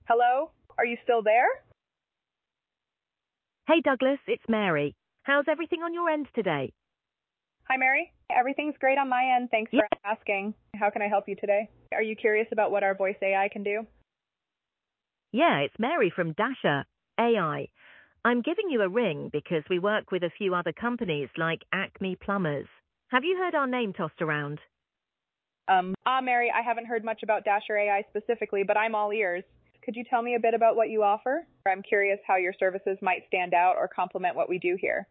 Hello? Are you still there? Hey Douglas, it's Mary. How's everything on your end today? Hi, Mary. Everything's great on my end. Thanks for asking. How can I help you today? Are you curious about what our voice AI can do? Yeah, it's Mary from Dasher AI. I'm giving you a ring because we work with a few other companies like Acme Plumbers. Have you heard our name tossed around? Mary, I haven't heard much about Dasher AI specifically, but I'm all ears. Could you tell me a bit about what you offer? I'm curious how your services might stand out or complement what we do here.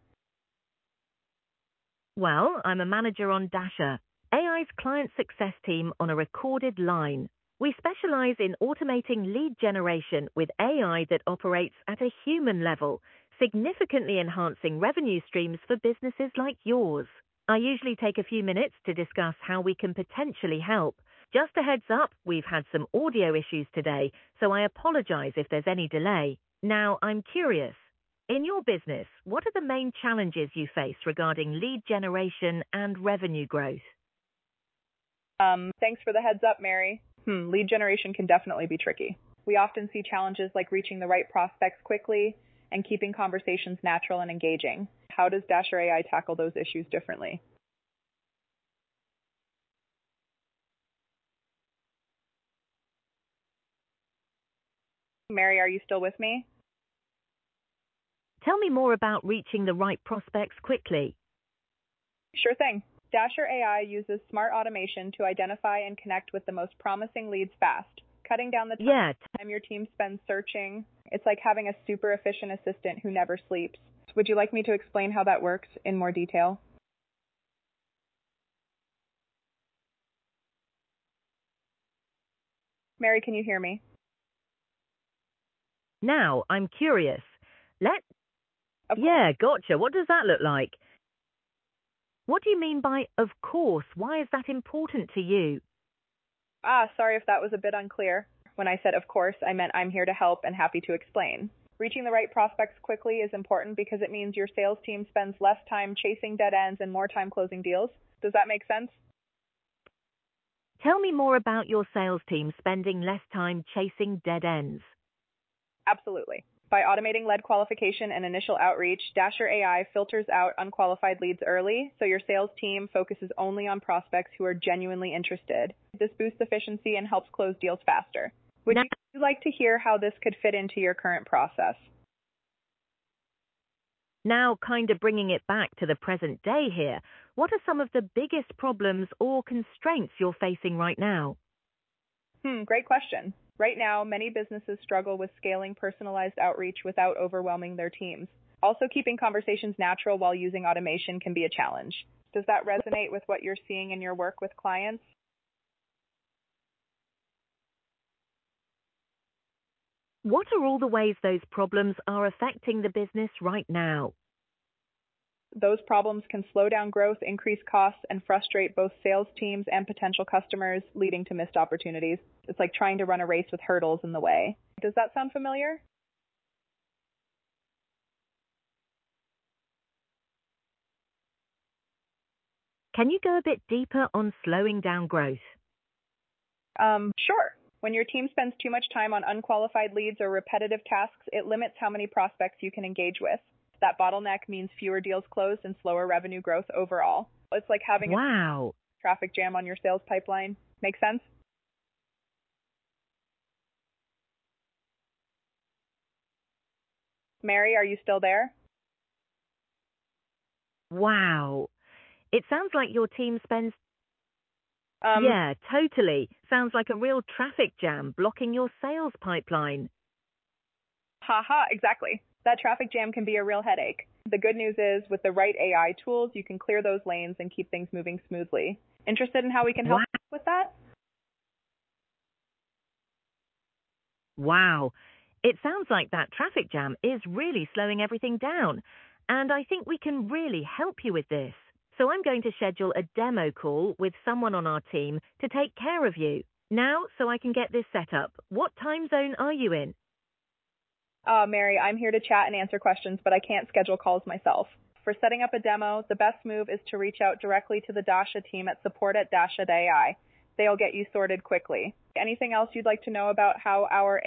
Well, I'm a manager on Dasher, AI's client success team on a recorded line. We specialize in automating lead generation with AI that operates at a human level, significantly enhancing revenue streams for businesses like yours. I usually take a few minutes to discuss how we can potentially help. Just a heads up, we've had some audio issues today, so I apologize if there's any delay. Now, I'm curious. In your business, what are the main challenges you face regarding lead generation and revenue growth? Thanks for the heads up, Mary. Lead generation can definitely be tricky. We often see challenges like reaching the right prospects quickly and keeping conversations natural and engaging. How does Dasher AI tackle those issues differently? Mary, are you still with me? Tell me more about reaching the right prospects quickly. Sure thing. Dasher AI uses smart automation to identify and connect with the most promising leads fast, cutting down the time your team spends searching. It's like having a super efficient assistant who never sleeps. Would you like me to explain how that works in more detail? Mary, can you hear me? Now, I'm curious. Yeah, gotcha. What does that look like? What do you mean by, of course? Why is that important to you? Sorry if that was a bit unclear. When I said of course, I meant I'm here to help and happy to explain. Reaching the right prospects quickly is important because it means your sales team spends less time chasing dead ends and more time closing deals. Does that make sense? Tell me more about your sales team spending less time chasing dead ends. Absolutely. By automating lead qualification and initial outreach, Dasher AI filters out unqualified leads early, so your sales team focuses only on prospects who are genuinely interested. This boosts efficiency and helps close deals faster. Would you like to hear how this could fit into your current process? Now, kind of bringing it back to the present day here, what are some of the biggest problems or constraints you're facing right now? Great question. Right now, many businesses struggle with scaling personalized outreach without overwhelming their teams. Also, keeping conversations natural while using automation can be a challenge. Does that resonate with what you're seeing in your work with clients? What are all the ways those problems are affecting the business right now? Those problems can slow down growth, increase costs, and frustrate both sales teams and potential customers, leading to missed opportunities. It's like trying to run a race with hurdles in the way. Does that sound familiar? Can you go a bit deeper on slowing down growth? Sure. When your team spends too much time on unqualified leads or repetitive tasks, it limits how many prospects you can engage with. That bottleneck means fewer deals closed and slower revenue growth overall. It's like having a traffic jam on your sales pipeline. Make sense? Mary, are you still there? Wow. It sounds like your team spends... Yeah, totally. Sounds like a real traffic jam blocking your sales pipeline. Exactly. That traffic jam can be a real headache. The good news is, with the right AI tools, you can clear those lanes and keep things moving smoothly. Interested in how we can help with that? Wow. It sounds like that traffic jam is really slowing everything down. And I think we can really help you with this. So I'm going to schedule a demo call with someone on our team to take care of you. Now, so I can get this set up, what time zone are you in? Mary, I'm here to chat and answer questions, but I can't schedule calls myself. For setting up a demo, the best move is to reach out directly to the Dasha team at support@dasha.ai. They'll get you sorted quickly. Anything else you'd like to know about how our